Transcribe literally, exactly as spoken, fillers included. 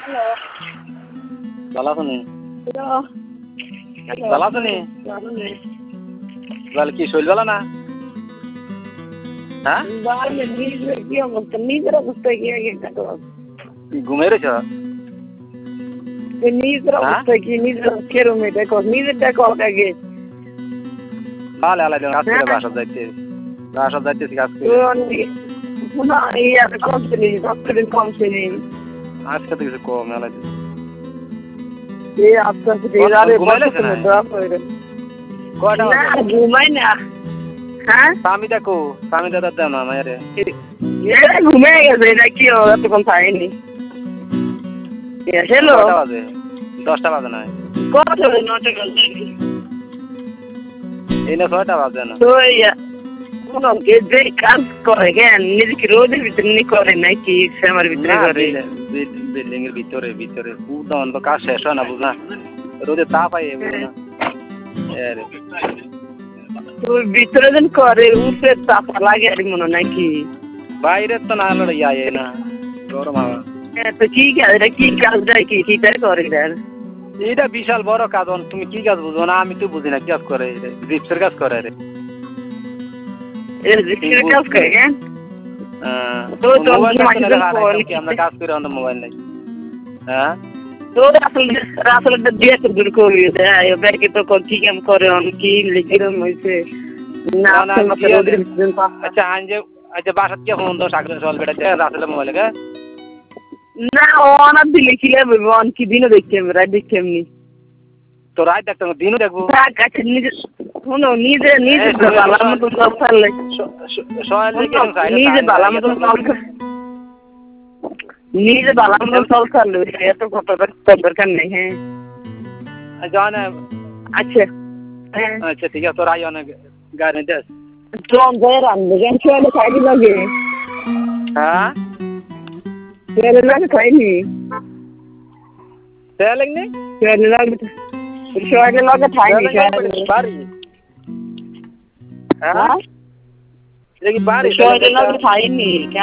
Hello. ভালো আছো নি? হ্যালো। হ্যালো। ভালো আছো নি? ভালো নেই। তাহলে কি শরীর ভালো না? হ্যাঁ? ভালো নিজের কি অবস্থা? নিজের অবস্থা কি আগে দেখো। ঘুমিয়ে রয়েছ? নিজের হ্যাঁ? অবস্থা কি নিজের কেরম দেখো নিজেরটা কল আগে। ভালো আলাই কাজ করে বাসা যাইতে বাসা যাইতেছি কাজ করে। না এই আর কমছে নি ডক্টরের কমছে নি। আজকে তো কিছু কম আলাই এই আস্তে আস্তে আরে বসে না ড্রপ হয়ে গেল। কয়টা না বাজে? ঘুমাই না। হ্যাঁ? স্বামী দেখো স্বামী দাদা দেও না মায়েরে। এরা ঘুমিয়ে গেছে এটা কি এতক্ষণ পাইনি। হ্যালো। কয়টা বাজে? দশটা বাজে না। কত নটা বাজে? এই না ছয়টা বাজে না। তো কোনো যে কাজ করে কেন নিজেকে রোদের ভিতরে নি করে নাকি শ্যামার ভিতরে করে? বিল্ডিং এর ভিতরে ভিতরে উদন তো কাজ শেষ হয় না বুঝ না রোদে তাপ আই বুঝ না তোর ভিতরে যেন করে উপরে চাপা লাগে আর মনে নাকি বাইরে তো না হলো ইয়া না গরম হাওয়া তো কি কাজ এটা কি কাজ দেয় কি কি তাই করে দেন এটা বিশাল বড় কাজ তুমি কি কাজ বুঝো না আমি তো বুঝি না কি কাজ করে জিপসের কাজ করে রে এর জিপসের কাজ করে কেন তো তো আমরা কাজ করে আমাদের মোবাইল নাই হ্যাঁ তো আসলে আসলে দিয়ে তো দূর করে দেয় ব্যাংকে তো কি কাম করে অন কি লিখিরম হইছে না আচ্ছা আনজে আচ্ছা বাসাত কি ফোন দাও সাগর চল বেটা দে রাসেল মোবাইল কে না অনার দিলে কি লাগবে অন কি দিনও দেখছি আমি রাত দেখছি এমনি তো রাত দেখতে দিনও দেখবো আচ্ছা নিজে শোনো নিজে নিজে বালার মতো সব ফেললে নিজে বালার মতো সব নিজে বালার মতো সব ফেললে এত কত দরকার নেই হ্যাঁ জানা আচ্ছা আচ্ছা ঠিক আছে তোর আই অনেক গাড়ি দেস তোর ঘর আনবে কেন ছেলে খাইনি লাগে হ্যাঁ ছেলে লাগে খাইনি ছেলে নেই ছেলে লাগে ছেলে লাগে খাইনি বাড়ি হ্যাঁ দেখি বাড়ি ছেলে লাগে খাইনি